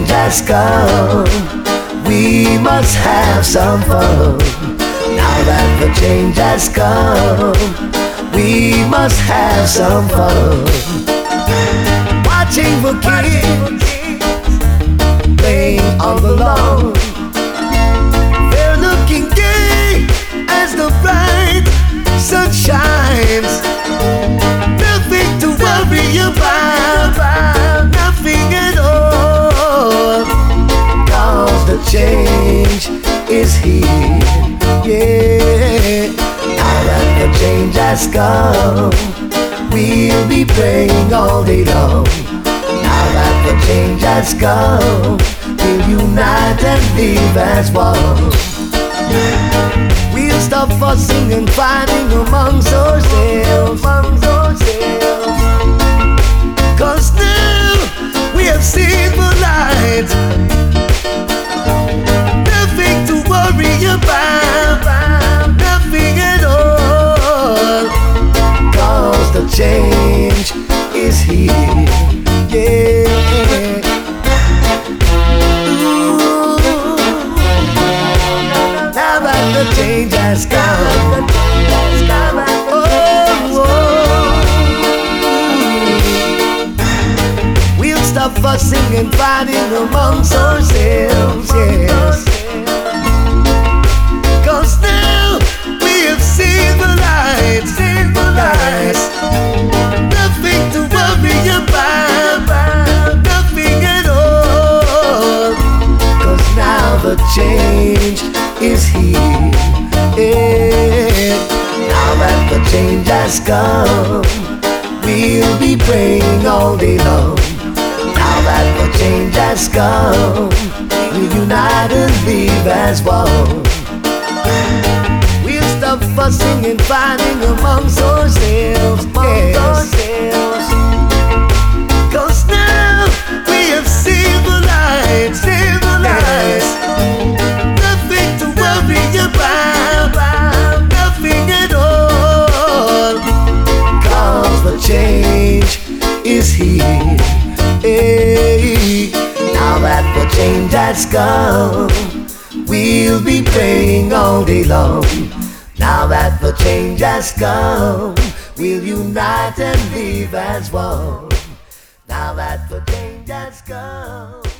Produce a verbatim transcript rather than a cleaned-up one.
change has come, we must have some fun. Now that the change has come, we must have some fun. Watching the kids playing on the lawn, they're looking gay as the bright sun shines. Nothing to worry about, nothing at all, 'cause the change is here, yeah. Now that the change has come, we'll be praying all day long. Now that the change has come, we'll unite and live as one. We'll stop fussing and fighting amongst ourselves, amongst ourselves. 'Cause now we have seen the light. Nothing to worry about, nothing at all, 'cause the change is here, yeah. The change has come. Oh, oh. We'll stop fussing and fighting amongst ourselves, yes. 'Cause now we have seen the light, seen the light. Nothing to worry about, nothing at all, 'cause now the change is here, yeah. Now that the change has come, we'll be praying all day long. Now that the change has come, we'll unite and live as one. We'll stop fussing and fighting amongst ourselves, yes. 'Cause now we have seen the light, seen the light. About, nothing at all, 'cause the change is here, hey. Now that the change has come, we'll be praying all day long. Now that the change has come, we'll unite and live as one. Now that the change has come.